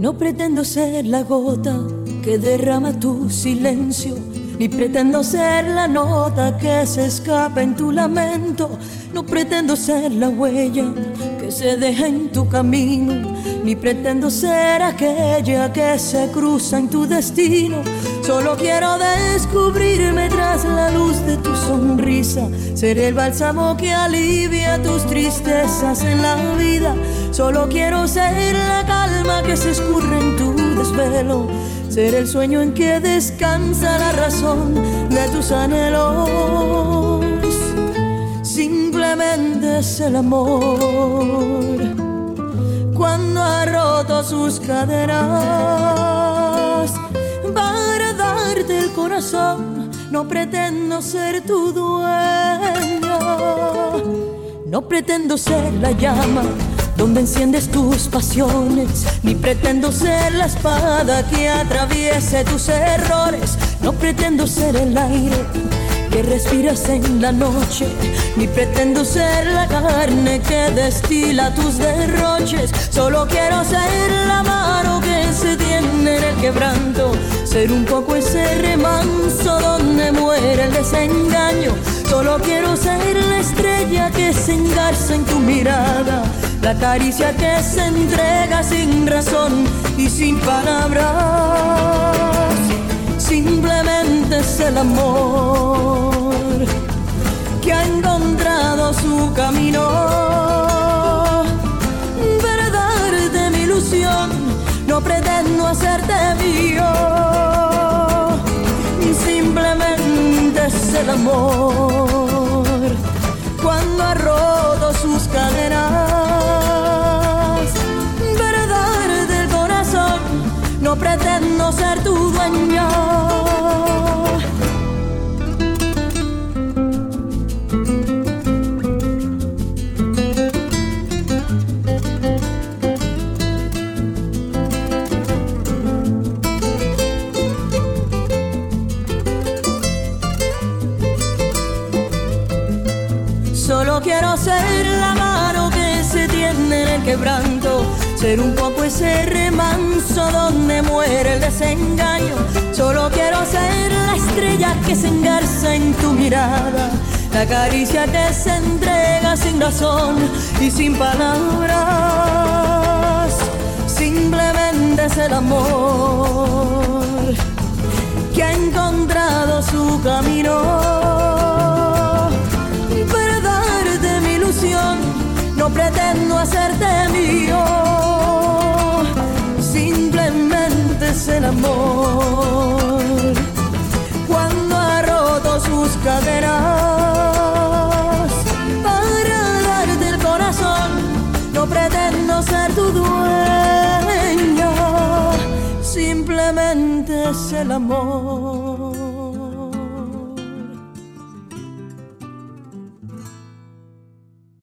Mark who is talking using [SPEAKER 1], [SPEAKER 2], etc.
[SPEAKER 1] No pretendo ser la gota que derrama tu silencio, ni pretendo ser la nota que se escapa en tu lamento. No pretendo ser la huella que se deja en tu camino, ni pretendo ser aquella que se cruza en tu destino. Solo quiero descubrirme tras la luz de tu sonrisa, ser el bálsamo que alivia tus tristezas en la vida. Solo quiero ser la calma que se escurre en tu desvelo, ser el sueño en que descansa la razón de tus anhelos. Simplemente es el amor cuando ha roto sus cadenas para darte el corazón. No pretendo ser tu dueña, no pretendo ser la llama donde enciendes tus pasiones, ni pretendo ser la espada que atraviese tus errores. No pretendo ser el aire que respiras en la noche, ni pretendo ser la carne que destila tus derroches. Solo quiero ser la mano que se tiende en el quebranto, ser un poco ese remanso donde muere el desengaño. Solo quiero ser la estrella que se engarza en tu mirada, la caricia que se entrega sin razón y sin palabras. Simplemente es el amor que ha encontrado su camino para darte mi ilusión. No pretendo hacerte mío, simplemente es el amor cuando ha roto sus cadenas para darte el corazón. No pretendo ser tu dueña. Solo quiero ser la mano que se tiende en el quebranto, ser un poco ese remanso donde muere el desengaño. Solo quiero ser la estrella que se engarza en tu mirada, la caricia que se entrega sin razón y sin palabras. Simplemente es el amor que ha encontrado su camino. No pretendo hacerte mío, simplemente es el amor cuando ha roto sus cadenas para darte el corazón. No pretendo ser tu dueña, simplemente es el amor.